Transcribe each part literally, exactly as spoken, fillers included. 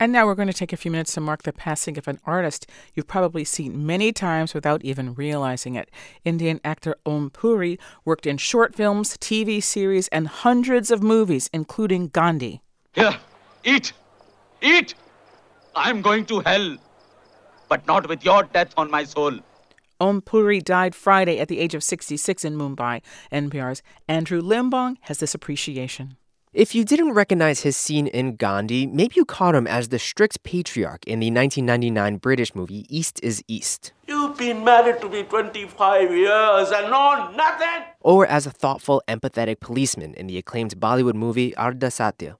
And now we're going to take a few minutes to mark the passing of an artist you've probably seen many times without even realizing it. Indian actor Om Puri worked in short films, T V series, and hundreds of movies, including Gandhi. Here, eat! Eat! I'm going to hell, but not with your death on my soul. Om Puri died Friday at the age of sixty-six in Mumbai. N P R's Andrew Limbong has this appreciation. If you didn't recognize his scene in Gandhi, maybe you caught him as the strict patriarch in the nineteen ninety-nine British movie East is East. You've been married to me twenty-five years and know nothing! Or as a thoughtful, empathetic policeman in the acclaimed Bollywood movie Ardha Satya.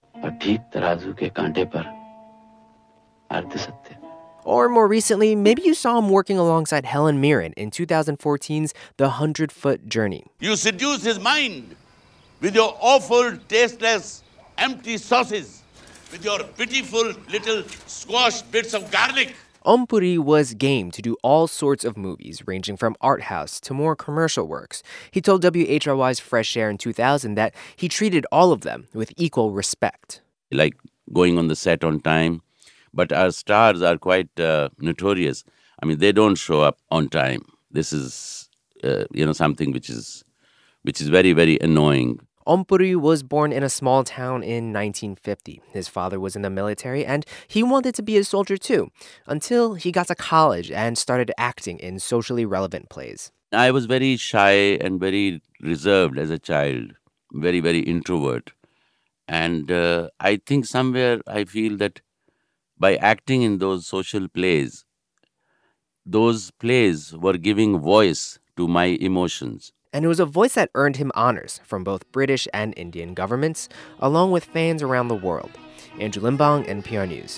Or more recently, maybe you saw him working alongside Helen Mirren in twenty fourteen's The Hundred-Foot Journey. You seduce his mind with your awful, tasteless, empty sauces, with your pitiful little squashed bits of garlic. Om Puri was game to do all sorts of movies, ranging from art house to more commercial works. He told W H R Y's Fresh Air in two thousand that he treated all of them with equal respect. Like going on the set on time, but our stars are quite uh, notorious. I mean, they don't show up on time. This is, uh, you know, something which is, which is very, very annoying. Om Puri was born in a small town in nineteen fifty. His father was in the military, and he wanted to be a soldier too, until he got to college and started acting in socially relevant plays. I was very shy and very reserved as a child, very, very introvert. And uh, I think somewhere I feel that by acting in those social plays, those plays were giving voice to my emotions. And it was a voice that earned him honors from both British and Indian governments, along with fans around the world. Andrew Limbong, N P R News.